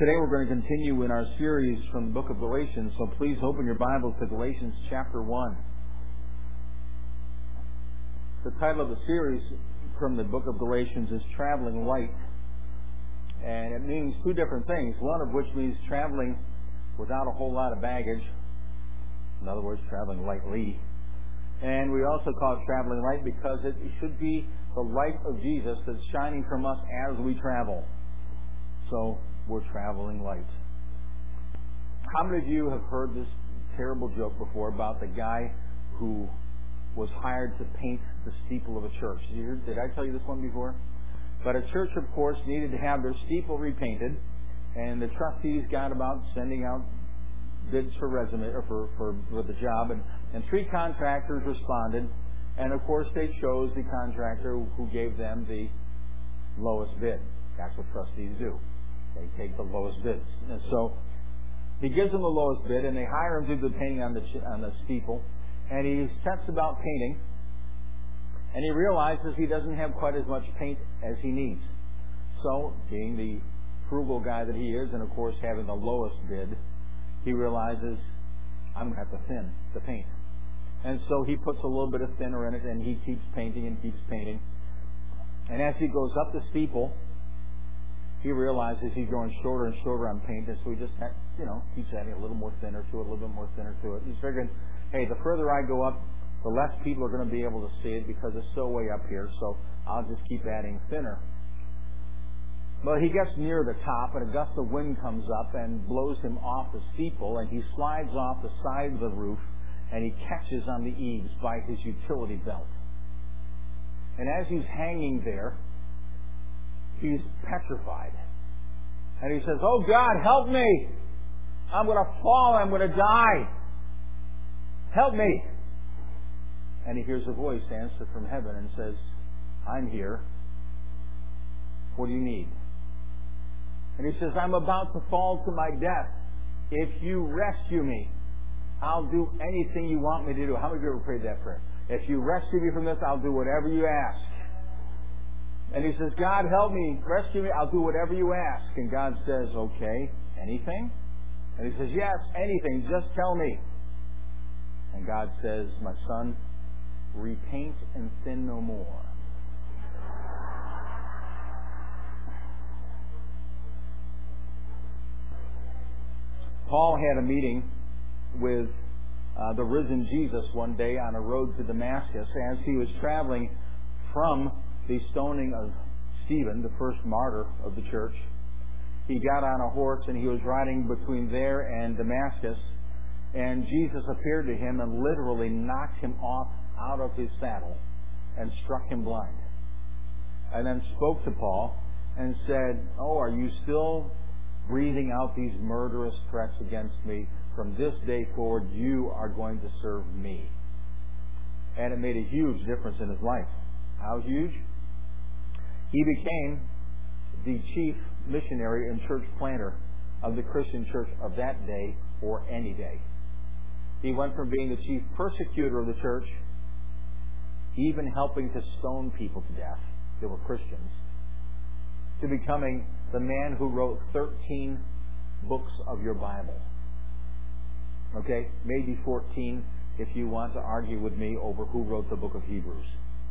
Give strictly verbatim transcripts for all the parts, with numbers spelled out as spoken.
Today we're going to continue in our series from the book of Galatians, so please open your Bibles to Galatians chapter one. The title of the series from the book of Galatians is Traveling Light. And it means two different things, one of which means traveling without a whole lot of baggage. In other words, traveling lightly. And we also call it traveling light because it should be the light of Jesus that's shining from us as we travel. So, we're traveling light. How many of you have heard this terrible joke before about the guy who was hired to paint the steeple of a church? Did, you hear, did I tell you this one before? But a church, of course, needed to have their steeple repainted, and the trustees got about sending out bids for resume or for, for, for the job, and, and three contractors responded, and of course they chose the contractor who gave them the lowest bid. That's what trustees do. They take the lowest bids. And so he gives them the lowest bid, and they hire him to do the painting on the on the steeple. And he sets about painting, and he realizes he doesn't have quite as much paint as he needs. So, being the frugal guy that he is, and of course having the lowest bid, he realizes, I'm going to have to thin the paint. And so he puts a little bit of thinner in it, and he keeps painting and keeps painting. And as he goes up the steeple, he realizes he's going shorter and shorter on paint, and so he just, you know, keeps adding a little more thinner to it, a little bit more thinner to it. He's figuring, hey, the further I go up, the less people are going to be able to see it because it's so way up here, so I'll just keep adding thinner. But he gets near the top, and a gust of wind comes up and blows him off the steeple, and he slides off the side of the roof, and he catches on the eaves by his utility belt. And as he's hanging there, he's petrified. And he says, oh God, help me! I'm going to fall, I'm going to die! Help me! And he hears a voice answer from heaven and says, I'm here. What do you need? And he says, I'm about to fall to my death. If you rescue me, I'll do anything you want me to do. How many of you ever prayed that prayer? If you rescue me from this, I'll do whatever you ask. And he says, God, help me, rescue me, I'll do whatever you ask. And God says, okay, anything? And he says, yes, anything, just tell me. And God says, my son, repaint and thin no more. Paul had a meeting with uh, the risen Jesus one day on a road to Damascus as he was traveling from the stoning of Stephen, the first martyr of the church. He got on a horse and he was riding between there and Damascus, and Jesus appeared to him and literally knocked him off out of his saddle and struck him blind. And then spoke to Paul and said, oh, are you still breathing out these murderous threats against me? From this day forward, you are going to serve me. And it made a huge difference in his life. How huge? He became the chief missionary and church planter of the Christian church of that day or any day. He went from being the chief persecutor of the church, even helping to stone people to death that were Christians, to becoming the man who wrote thirteen books of your Bible. Okay? Maybe fourteen if you want to argue with me over who wrote the book of Hebrews.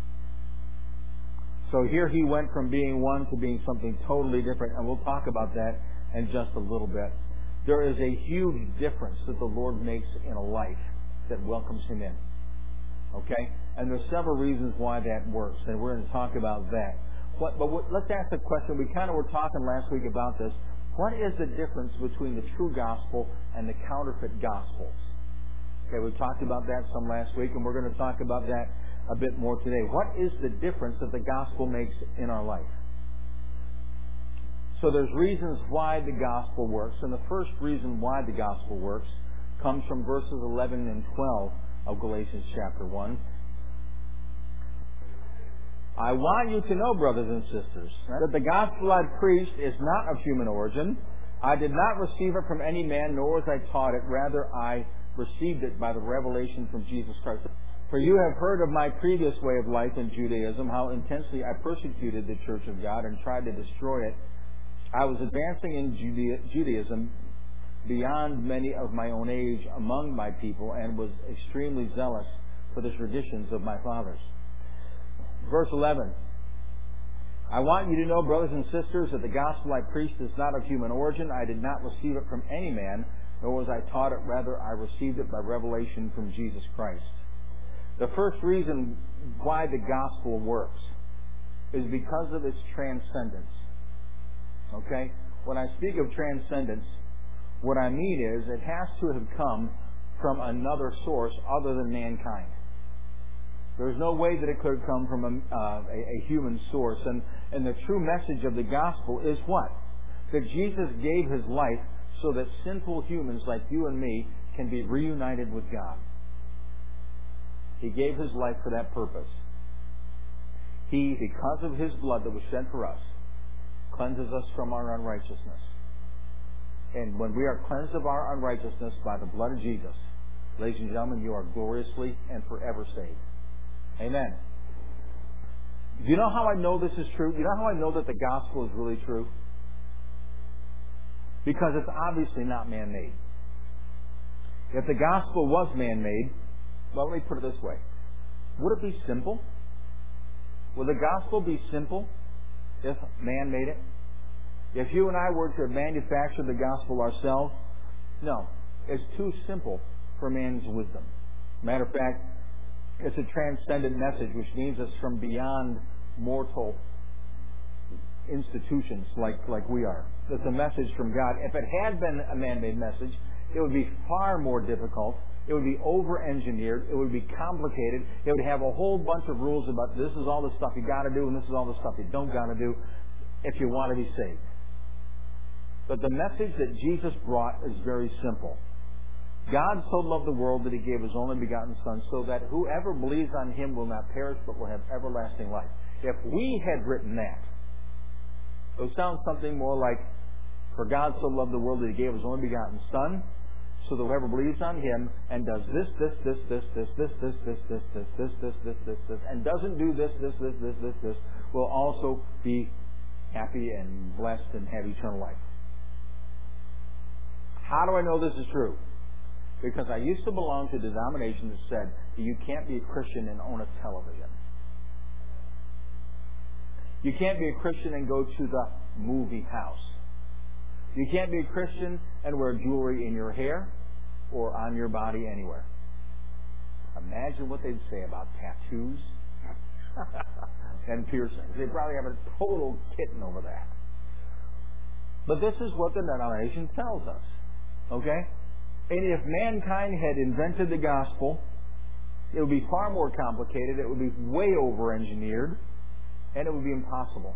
So here he went from being one to being something totally different, and we'll talk about that in just a little bit. There is a huge difference that the Lord makes in a life that welcomes him in. Okay? And there's several reasons why that works, and we're going to talk about that. What, but what, let's ask the question. We kind of were talking last week about this. What is the difference between the true gospel and the counterfeit gospels? Okay, we talked about that some last week, and we're going to talk about that a bit more today. What is the difference that the gospel makes in our life? So there's reasons why the gospel works, and the first reason why the gospel works comes from verses eleven and twelve of Galatians chapter one. I want you to know, brothers and sisters, that the gospel I preached is not of human origin. I did not receive it from any man, nor was I taught it. Rather, I received it by the revelation from Jesus Christ. For you have heard of my previous way of life in Judaism, how intensely I persecuted the church of God and tried to destroy it. I was advancing in Judea- Judaism beyond many of my own age among my people and was extremely zealous for the traditions of my fathers. Verse eleven. I want you to know, brothers and sisters, that the gospel I preached is not of human origin. I did not receive it from any man, nor was I taught it. Rather, I received it by revelation from Jesus Christ. The first reason why the gospel works is because of its transcendence. Okay? When I speak of transcendence, what I mean is it has to have come from another source other than mankind. There's no way that it could have come from a, uh, a, a human source. And, and the true message of the gospel is what? That Jesus gave His life so that sinful humans like you and me can be reunited with God. He gave His life for that purpose. He, because of His blood that was shed for us, cleanses us from our unrighteousness. And when we are cleansed of our unrighteousness by the blood of Jesus, ladies and gentlemen, you are gloriously and forever saved. Amen. Do you know how I know this is true? Do you know how I know that the gospel is really true? Because it's obviously not man-made. If the gospel was man-made, well, let me put it this way. Would it be simple? Would the gospel be simple if man made it? If you and I were to manufacture the gospel ourselves? No. It's too simple for man's wisdom. Matter of fact, it's a transcendent message which means it's from beyond mortal institutions like, like we are. It's a message from God. If it had been a man-made message, it would be far more difficult. It would be over-engineered. It would be complicated. It would have a whole bunch of rules about this is all the stuff you got to do and this is all the stuff you don't got to do if you want to be saved. But the message that Jesus brought is very simple. God so loved the world that He gave His only begotten Son so that whoever believes on Him will not perish but will have everlasting life. If we had written that, it would sound something more like, for God so loved the world that He gave His only begotten Son, so that whoever believes on Him and does this, this, this, this, this, this, this, this, this, this, this, this, this, this, this, and doesn't do this, this, this, this, this, this, will also be happy and blessed and have eternal life. How do I know this is true? Because I used to belong to a denomination that said that you can't be a Christian and own a television. You can't be a Christian and go to the movie house. You can't be a Christian and wear jewelry in your hair or on your body anywhere. Imagine what they'd say about tattoos and piercings. They'd probably have a total kitten over that. But this is what the denomination tells us. Okay? And if mankind had invented the gospel, it would be far more complicated, it would be way over-engineered, and it would be impossible.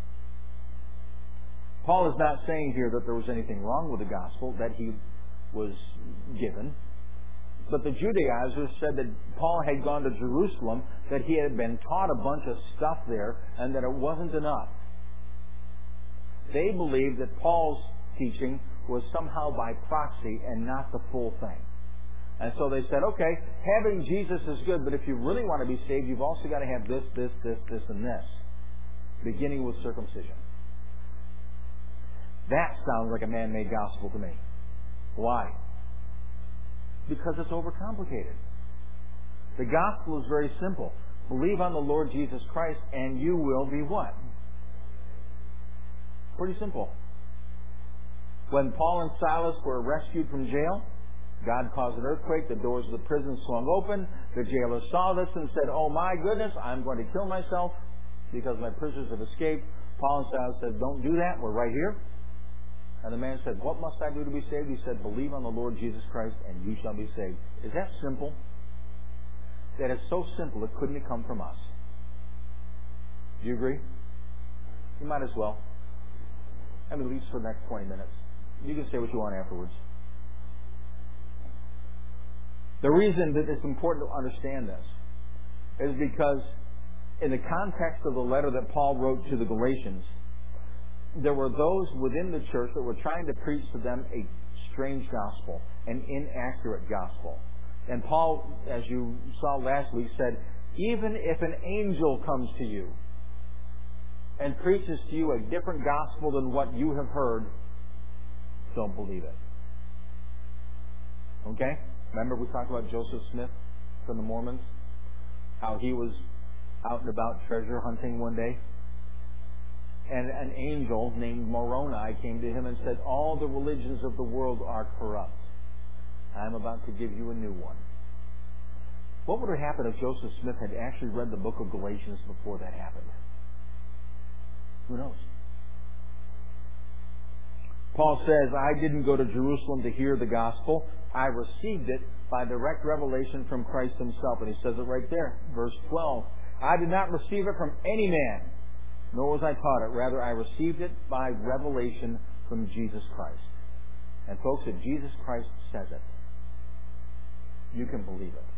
Paul is not saying here that there was anything wrong with the gospel that he was given. But the Judaizers said that Paul had gone to Jerusalem, that he had been taught a bunch of stuff there, and that it wasn't enough. They believed that Paul's teaching was somehow by proxy and not the full thing. And so they said, okay, having Jesus is good, but if you really want to be saved, you've also got to have this, this, this, this, and this, beginning with circumcision. That sounds like a man-made gospel to me. Why? Because it's overcomplicated. The gospel is very simple. Believe on the Lord Jesus Christ and you will be what? Pretty simple. When Paul and Silas were rescued from jail, God caused an earthquake, the doors of the prison swung open, the jailer saw this and said, oh my goodness, I'm going to kill myself because my prisoners have escaped. Paul and Silas said, don't do that, we're right here. And the man said, what must I do to be saved? He said, believe on the Lord Jesus Christ and you shall be saved. Is that simple? That is so simple it couldn't have come from us. Do you agree? You might as well. I mean, at least for the next twenty minutes. You can say what you want afterwards. The reason that it's important to understand this is because in the context of the letter that Paul wrote to the Galatians, there were those within the church that were trying to preach to them a strange gospel, an inaccurate gospel. And Paul, as you saw last week, said, even if an angel comes to you, and preaches to you a different gospel than what you have heard, don't believe it. Okay? Remember we talked about Joseph Smith from the Mormons? How he was out and about treasure hunting one day. And an angel named Moroni came to him and said, all the religions of the world are corrupt. I'm about to give you a new one. What would have happened if Joseph Smith had actually read the book of Galatians before that happened? Who knows? Paul says, I didn't go to Jerusalem to hear the gospel. I received it by direct revelation from Christ himself. And he says it right there, verse twelve. I did not receive it from any man, nor was I taught it. Rather, I received it by revelation from Jesus Christ. And folks, if Jesus Christ says it, you can believe it.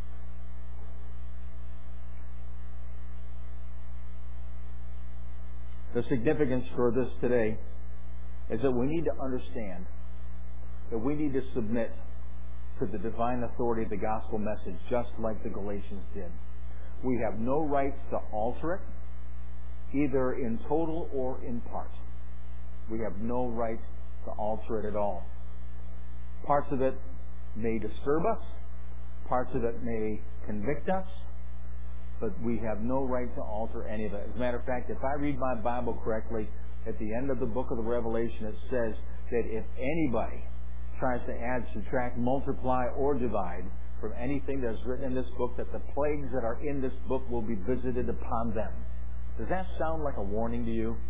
The significance for this today is that we need to understand that we need to submit to the divine authority of the gospel message, just like the Galatians did. We have no right to alter it, either in total or in part. We have no right to alter it at all. Parts of it may disturb us, parts of it may convict us, but we have no right to alter any of it. As a matter of fact, if I read my Bible correctly, at the end of the book of the Revelation, it says that if anybody tries to add, subtract, multiply, or divide from anything that is written in this book, that the plagues that are in this book will be visited upon them. Does that sound like a warning to you?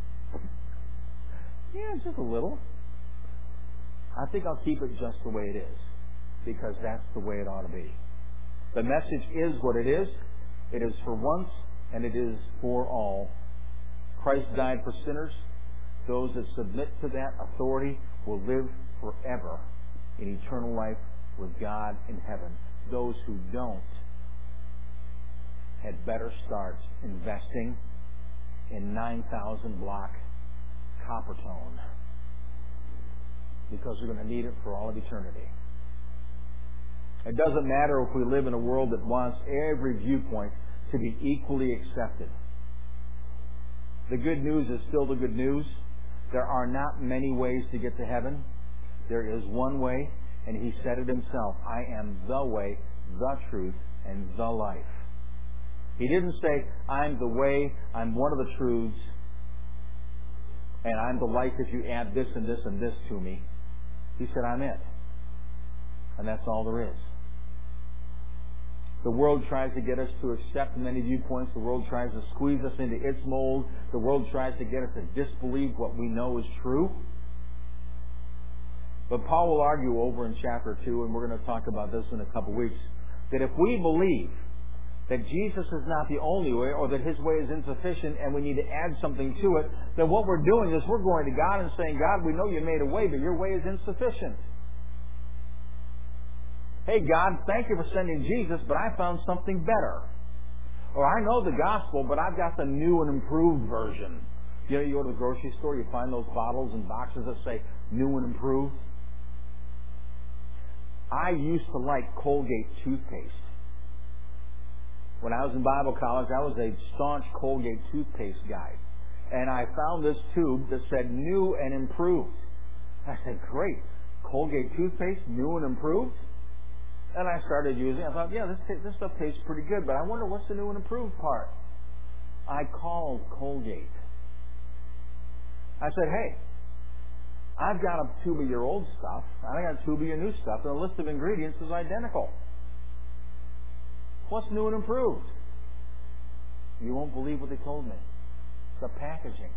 Yeah, just a little. I think I'll keep it just the way it is, because that's the way it ought to be. The message is what it is. It is for once, and it is for all. Christ died for sinners. Those that submit to that authority will live forever in eternal life with God in heaven. Those who don't had better start investing in nine thousand block copper tone, because we're going to need it for all of eternity. It doesn't matter if we live in a world that wants every viewpoint to be equally accepted. The good news is still the good news. There are not many ways to get to heaven. There is one way, and he said it himself. I am the way, the truth, and the life. He didn't say, I'm the way, I'm one of the truths, and I'm the life if you add this and this and this to me. He said, I'm it. And that's all there is. The world tries to get us to accept many viewpoints. The world tries to squeeze us into its mold. The world tries to get us to disbelieve what we know is true. But Paul will argue over in chapter two, and we're going to talk about this in a couple weeks, that if we believe that Jesus is not the only way, or that his way is insufficient and we need to add something to it, then what we're doing is we're going to God and saying, God, we know you made a way, but your way is insufficient. Hey, God, thank you for sending Jesus, but I found something better. Or I know the gospel, but I've got the new and improved version. You know, you go to the grocery store, you find those bottles and boxes that say new and improved. I used to like Colgate toothpaste. When I was in Bible college, I was a staunch Colgate toothpaste guy. And I found this tube that said new and improved. I said, great. Colgate toothpaste, new and improved? And I started using it. I thought, yeah, this, this stuff tastes pretty good, but I wonder what's the new and improved part. I called Colgate. I said, hey, I've got a tube of your old stuff, and I got a tube of your new stuff, and the list of ingredients is identical. What's new and improved? You won't believe what they told me. The packaging.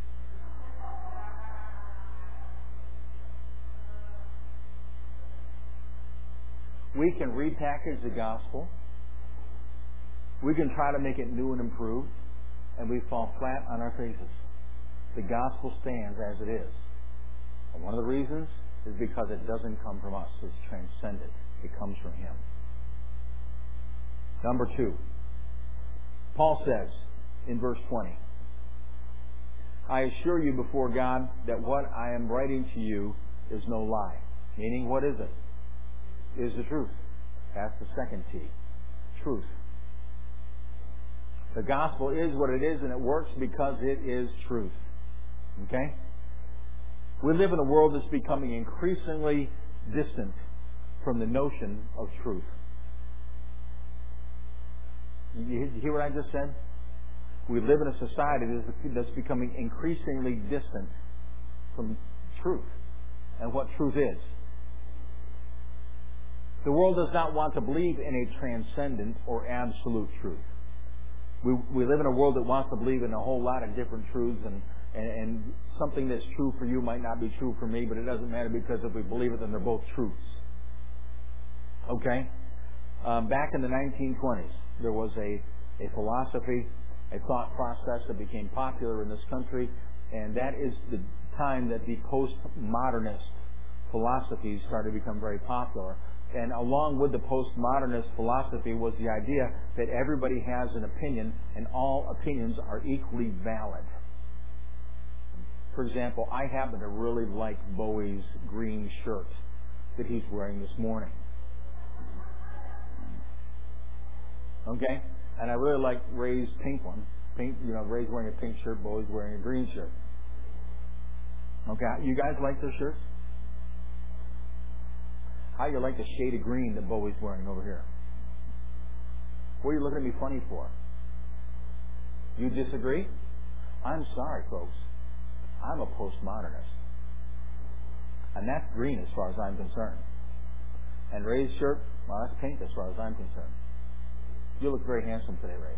We can repackage the gospel. We can try to make it new and improved, and we fall flat on our faces. The gospel stands as it is. And one of the reasons is because it doesn't come from us. It's transcendent. It comes from him. Number two, Paul says in verse twenty, I assure you before God that what I am writing to you is no lie. Meaning, what is it? It is the truth. That's the second T. Truth. The gospel is what it is, and it works because it is truth. Okay? We live in a world that's becoming increasingly distant from the notion of truth. You hear what I just said? We live in a society that's becoming increasingly distant from truth and what truth is. The world does not want to believe in a transcendent or absolute truth. We, we live in a world that wants to believe in a whole lot of different truths, and, and, and something that's true for you might not be true for me, but it doesn't matter because if we believe it, then they're both truths. Okay? Um, back in the nineteen twenties, there was a, a philosophy, a thought process that became popular in this country, and that is the time that the postmodernist philosophies started to become very popular. And along with the postmodernist philosophy was the idea that everybody has an opinion and all opinions are equally valid. For example, I happen to really like Bowie's green shirt that he's wearing this morning. Okay? And I really like Ray's pink one. Pink, you know, Ray's wearing a pink shirt, Bowie's wearing a green shirt. Okay? You guys like their shirts? How you like the shade of green that Bowie's wearing over here? What are you looking at me funny for? You disagree? I'm sorry, folks. I'm a postmodernist. And that's green as far as I'm concerned. And Ray's shirt, well, that's pink as far as I'm concerned. You look very handsome today, Ray.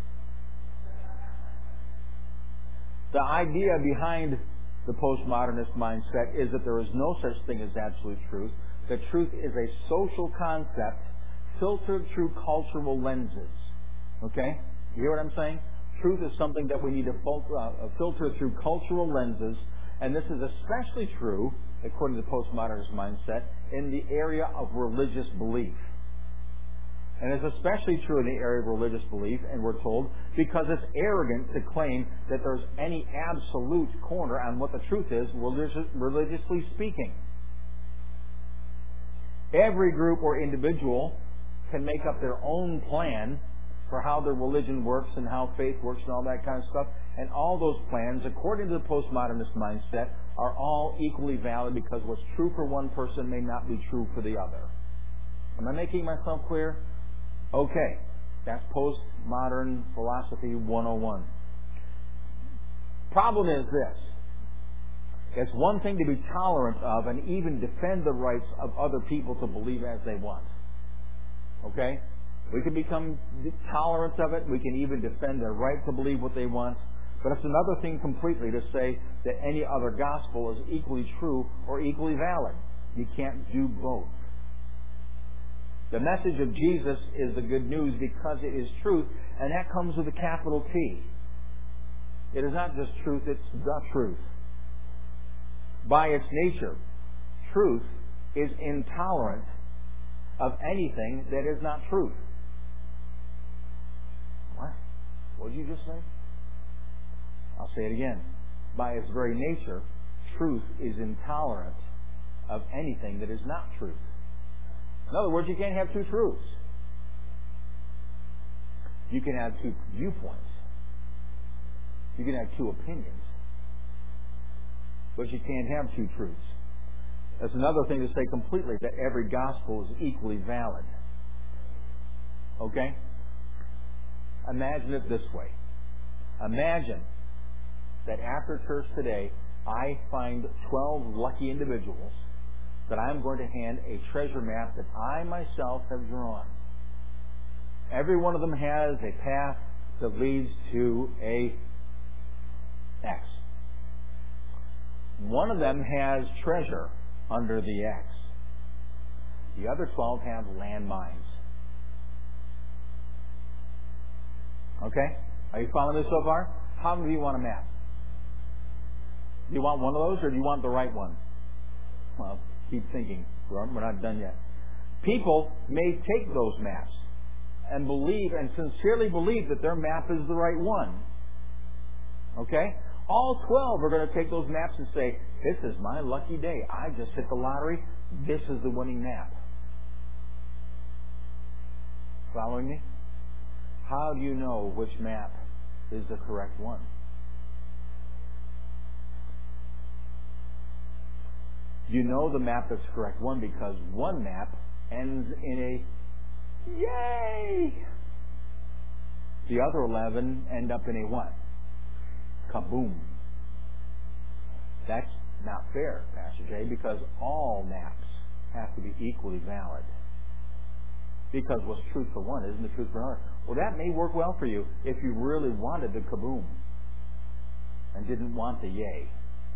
The idea behind the postmodernist mindset is that there is no such thing as absolute truth. That truth is a social concept filtered through cultural lenses. Okay? You hear what I'm saying? Truth is something that we need to filter through cultural lenses, and this is especially true, according to the postmodernist mindset, in the area of religious belief. And it's especially true in the area of religious belief, and we're told, because it's arrogant to claim that there's any absolute corner on what the truth is, religious, religiously speaking. Every group or individual can make up their own plan for how their religion works and how faith works and all that kind of stuff. And all those plans, according to the postmodernist mindset, are all equally valid because what's true for one person may not be true for the other. Am I making myself clear? Okay. That's postmodern philosophy one oh one. Problem is this. It's one thing to be tolerant of and even defend the rights of other people to believe as they want. Okay? We can become tolerant of it. We can even defend their right to believe what they want. But it's another thing completely to say that any other gospel is equally true or equally valid. You can't do both. The message of Jesus is the good news because it is truth, and that comes with a capital T. It is not just truth, it's the truth. By its nature, truth is intolerant of anything that is not truth. What? What did you just say? I'll say it again. By its very nature, truth is intolerant of anything that is not truth. In other words, you can't have two truths. You can have two viewpoints. You can have two opinions. But you can't have two truths. That's another thing to say completely, that every gospel is equally valid. Okay? Imagine it this way. Imagine that after church today, I find twelve lucky individuals that I'm going to hand a treasure map that I myself have drawn. Every one of them has a path that leads to a X. One of them has treasure under the X. The other twelve have landmines. Okay? Are you following this so far? How many of you want a map? Do you want one of those or do you want the right one? Well, keep thinking. We're not done yet. People may take those maps and believe and sincerely believe that their map is the right one. Okay? All twelve are going to take those maps and say, this is my lucky day. I just hit the lottery. This is the winning map. Following me? How do you know which map is the correct one? You know the map that's the correct one because one map ends in a yay. The other eleven end up in a what? Kaboom. That's not fair, Pastor Jay, because all maps have to be equally valid. Because what's truth for one isn't the truth for another. Well, that may work well for you if you really wanted the kaboom and didn't want the yay.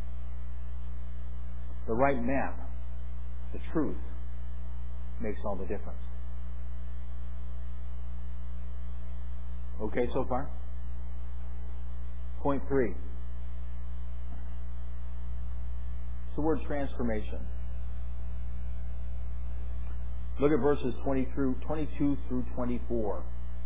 The right map, the truth, makes all the difference. Okay so far? Point three. It's the word transformation. Look at verses twenty through twenty-two through twenty-four.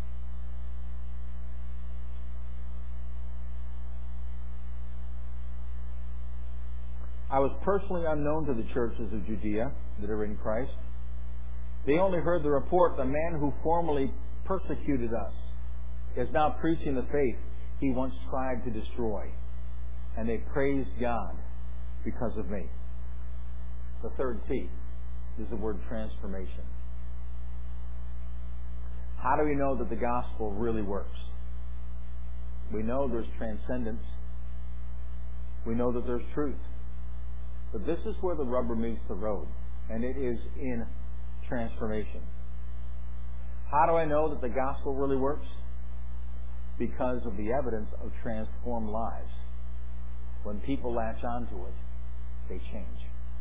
I was personally unknown to the churches of Judea that are in Christ. They only heard the report, the man who formerly persecuted us is now preaching the faith he once tried to destroy. And they praised God because of me. The third T is the word transformation. How do we know that the gospel really works? We know there's transcendence. We know that there's truth. But this is where the rubber meets the road, and it is in transformation. How do I know that the gospel really works? Because of the evidence of transformed lives. When people latch onto it, they change.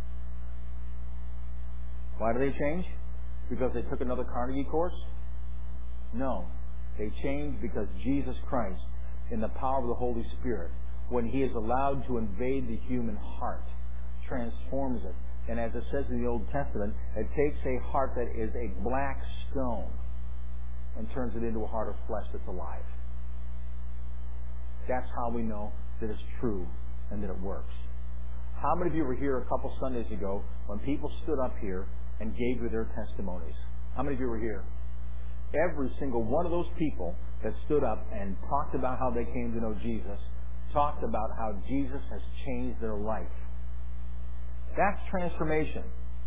Why do they change? Because they took another Carnegie course? No. They change because Jesus Christ, in the power of the Holy Spirit, when He is allowed to invade the human heart, transforms it. And as it says in the Old Testament, it takes a heart that is a black stone and turns it into a heart of flesh that's alive. That's how we know that it's true and that it works. How many of you were here a couple Sundays ago when people stood up here and gave you their testimonies? How many of you were here? Every single one of those people that stood up and talked about how they came to know Jesus talked about how Jesus has changed their life. That's transformation.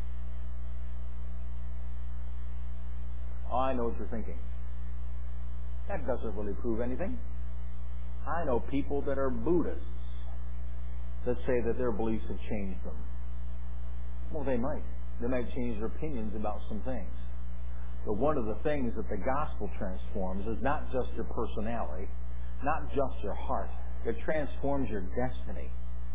Oh, I know what you're thinking. That doesn't really prove anything. I know people that are Buddhists that say that their beliefs have changed them. Well, they might. They might change their opinions about some things. But one of the things that the gospel transforms is not just your personality, not just your heart. It transforms your destiny.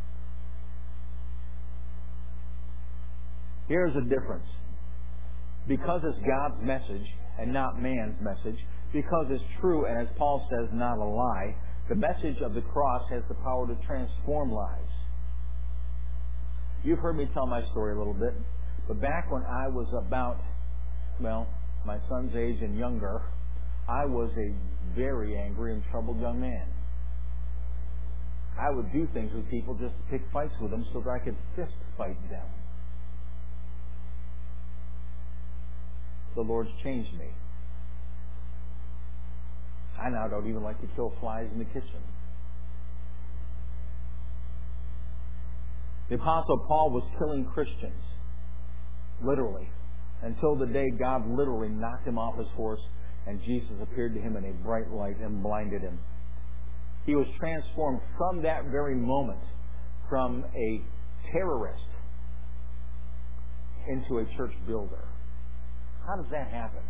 Here's the difference. Because it's God's message and not man's message, because it's true and, as Paul says, not a lie, the message of the cross has the power to transform lives. You've heard me tell my story a little bit, but back when I was about, well, my son's age and younger, I was a very angry and troubled young man. I would do things with people just to pick fights with them so that I could fist fight them. The Lord's changed me. I now don't even like to kill flies in the kitchen. The Apostle Paul was killing Christians, literally, until the day God literally knocked him off his horse and Jesus appeared to him in a bright light and blinded him. He was transformed from that very moment from a terrorist into a church builder. How does that happen?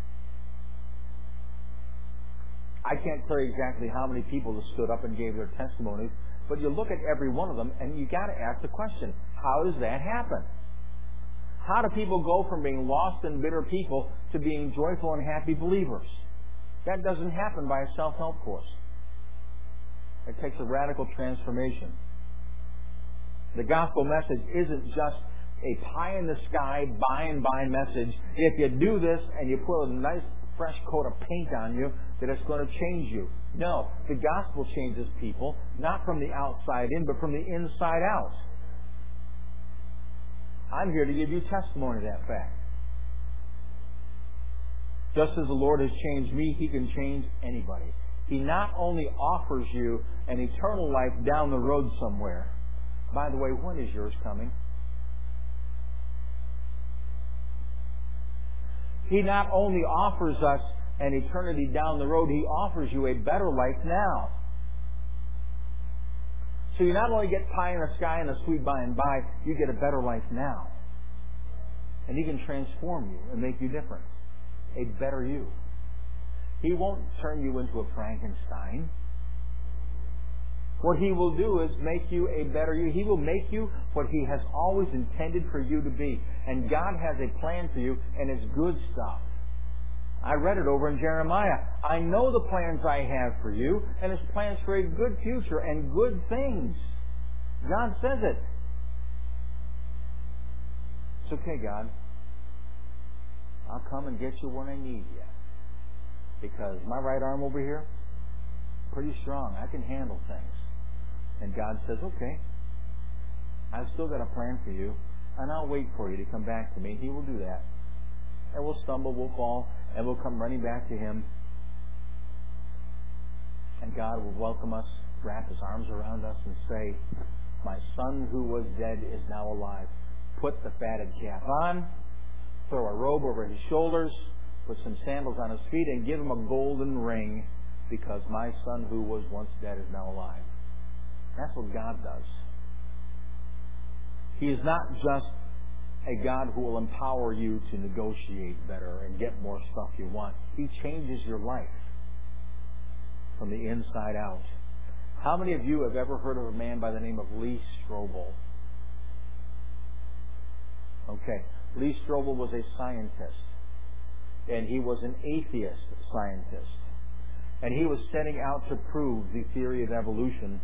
I can't tell you exactly how many people have stood up and gave their testimonies, but you look at every one of them and you got to ask the question, how does that happen? How do people go from being lost and bitter people to being joyful and happy believers? That doesn't happen by a self-help course. It takes a radical transformation. The gospel message isn't just a pie-in-the-sky, by-and-by message. If you do this and you put a nice fresh coat of paint on you, that it's going to change you. No, the gospel changes people, not from the outside in, but from the inside out. I'm here to give you testimony to that fact. Just as the Lord has changed me, He can change anybody. He not only offers you an eternal life down the road somewhere. By the way, when is yours coming? He not only offers us an eternity down the road, He offers you a better life now. So you not only get pie in the sky and a sweet by and by, you get a better life now. And He can transform you and make you different. A better you. He won't turn you into a Frankenstein. What He will do is make you a better you. He will make you what He has always intended for you to be. And God has a plan for you, and it's good stuff. I read it over in Jeremiah. I know the plans I have for you, and it's plans for a good future and good things. God says it. It's okay, God. I'll come and get you when I need you. Because my right arm over here, pretty strong. I can handle things. And God says, okay, I've still got a plan for you, and I'll wait for you to come back to me. He will do that. And we'll stumble, we'll fall, and we'll come running back to Him. And God will welcome us, wrap His arms around us, and say, my son who was dead is now alive. Put the fatted calf on, throw a robe over his shoulders, put some sandals on his feet, and give him a golden ring, because my son who was once dead is now alive. That's what God does. He is not just a God who will empower you to negotiate better and get more stuff you want. He changes your life from the inside out. How many of you have ever heard of a man by the name of Lee Strobel? Okay. Lee Strobel was a scientist. And he was an atheist scientist. And he was setting out to prove the theory of evolution.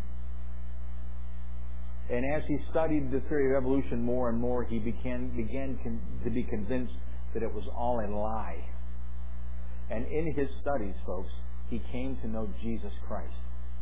And as he studied the theory of evolution more and more, he began, began con- to be convinced that it was all a lie. And in his studies, folks, he came to know Jesus Christ.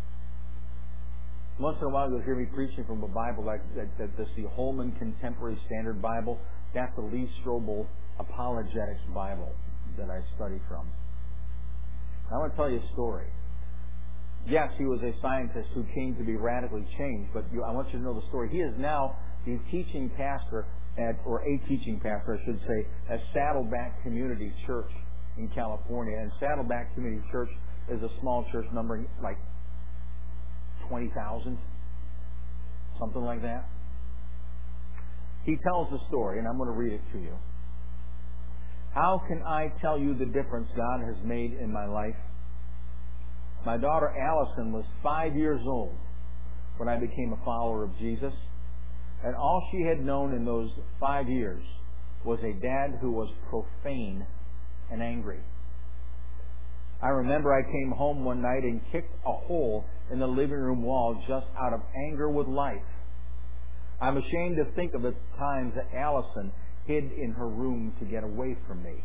Once in a while, you'll hear me preaching from a Bible like that, that, that's the Holman Contemporary Standard Bible. That's the Lee Strobel Apologetics Bible that I study from. I want to tell you a story. Yes, he was a scientist who came to be radically changed, but you, I want you to know the story. He is now the teaching pastor at, or a teaching pastor, I should say, at Saddleback Community Church in California. And Saddleback Community Church is a small church numbering like twenty thousand, something like that. He tells the story, and I'm going to read it to you. How can I tell you the difference God has made in my life? My daughter Allison was five years old when I became a follower of Jesus, and all she had known in those five years was a dad who was profane and angry. I remember I came home one night and kicked a hole in the living room wall just out of anger with life. I'm ashamed to think of the times that Allison hid in her room to get away from me.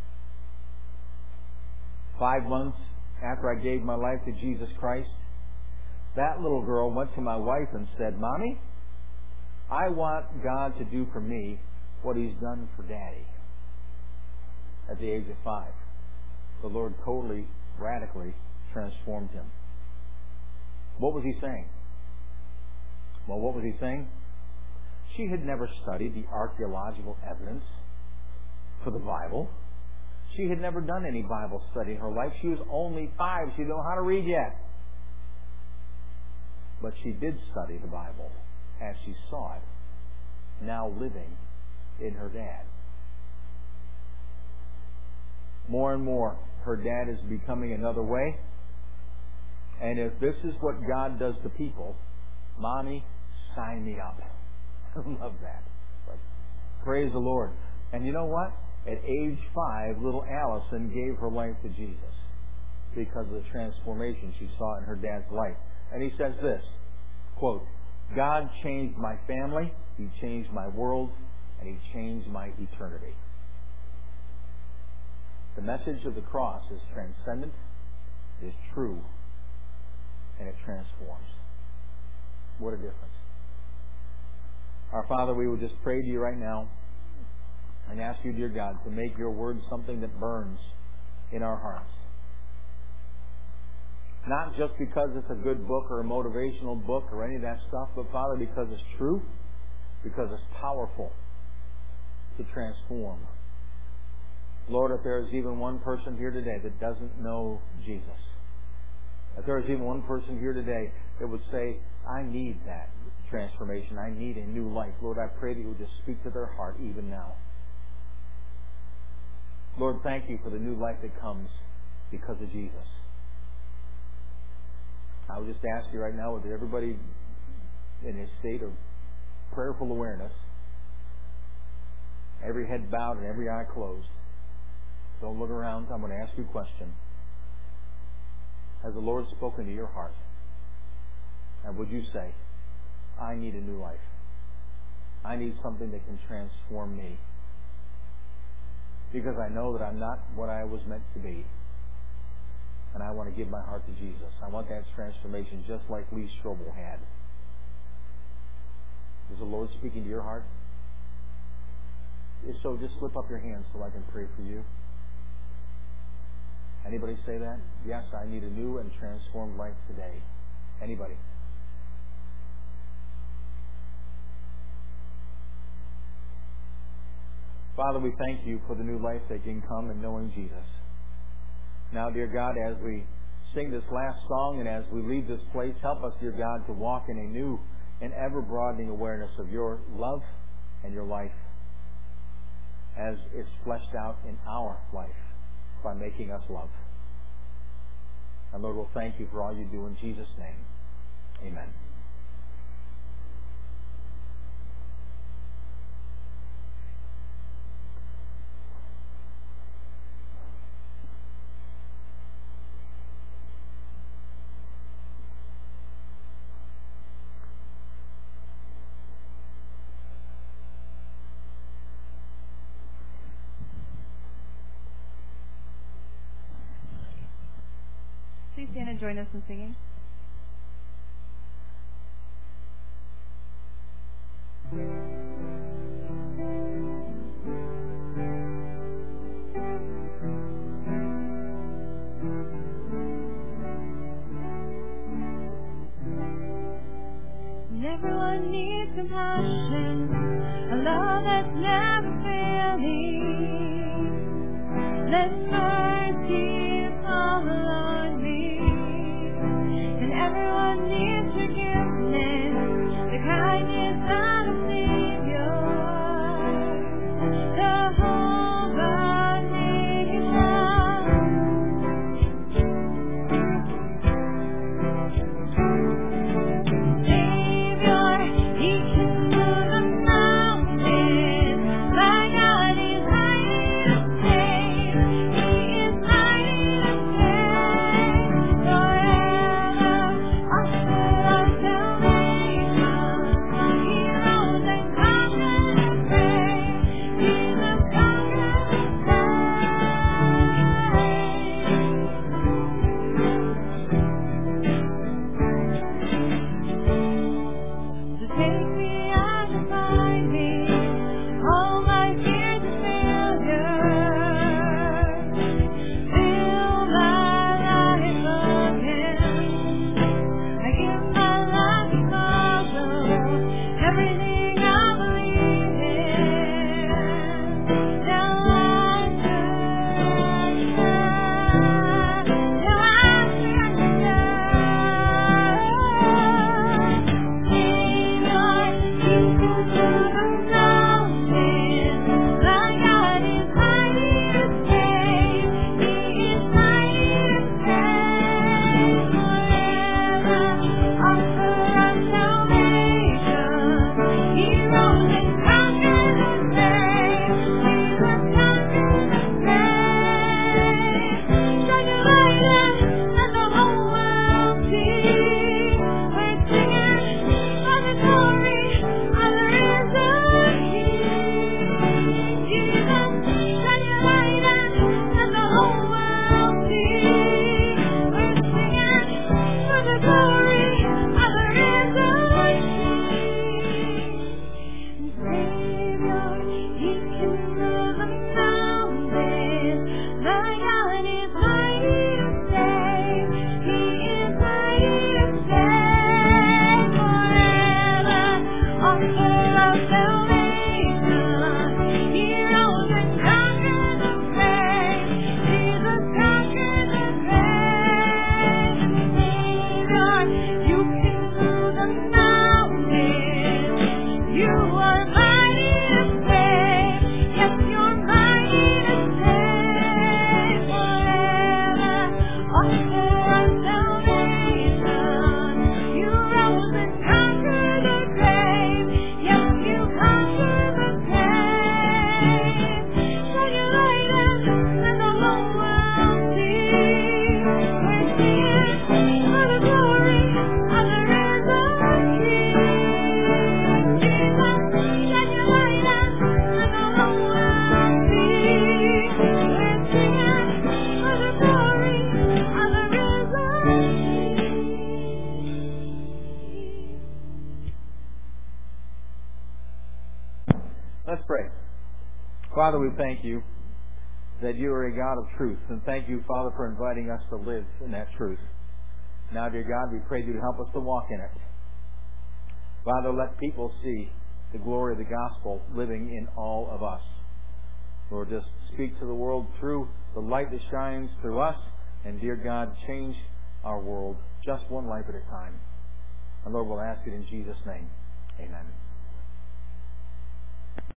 Five months after I gave my life to Jesus Christ, that little girl went to my wife and said, Mommy, I want God to do for me what He's done for Daddy. At the age of five, the Lord totally, radically transformed him. What was He saying? Well, what was He saying? She had never studied the archaeological evidence for the Bible. She had never done any Bible study in her life. She was only five. She didn't know how to read yet. But she did study the Bible as she saw it, now living in her dad. More and more, her dad is becoming another way. And if this is what God does to people, Mommy, sign me up. I love that. But praise the Lord. And you know what? At age five, little Allison gave her life to Jesus because of the transformation she saw in her dad's life. And he says this, quote, God changed my family, He changed my world, and He changed my eternity. The message of the cross is transcendent, is true, and it transforms. What a difference. Our Father, we would just pray to You right now and ask You, dear God, to make Your word something that burns in our hearts. Not just because it's a good book or a motivational book or any of that stuff, but Father, because it's true, because it's powerful to transform. Lord, if there is even one person here today that doesn't know Jesus, if there is even one person here today that would say, I need that transformation, I need a new life, Lord, I pray that you would just speak to their heart even now. Lord, thank you for the new life that comes because of Jesus. I would just ask you right now, with everybody in a state of prayerful awareness, every head bowed and every eye closed, don't look around. I'm going to ask you a question. Has the Lord spoken to your heart? And would you say, I need a new life. I need something that can transform me. Because I know that I'm not what I was meant to be. And I want to give my heart to Jesus. I want that transformation just like Lee Strobel had. Is the Lord speaking to your heart? If so, just slip up your hands so I can pray for you. Anybody say that? Yes, I need a new and transformed life today. Anybody? Father, we thank you for the new life that can come in knowing Jesus. Now, dear God, as we sing this last song and as we leave this place, help us, dear God, to walk in a new and ever-broadening awareness of your love and your life as it's fleshed out in our life by making us love. And Lord, we'll thank you for all you do in Jesus' name. Amen. Please stand and join us in singing. And everyone needs compassion, a love that's never failing. Let mercy fall on me. And everyone needs forgiveness, the kindness of a Savior, the whole God-making love. Savior, He can move a mountain. Let's pray. Father, we thank you that you are a God of truth, and thank you, Father, for inviting us to live in that truth. Now, dear God, we pray you to help us to walk in it. Father, let people see the glory of the gospel living in all of us. Lord, just speak to the world through the light that shines through us, and dear God, change our world just one life at a time. And Lord, we'll ask it in Jesus' name. Amen.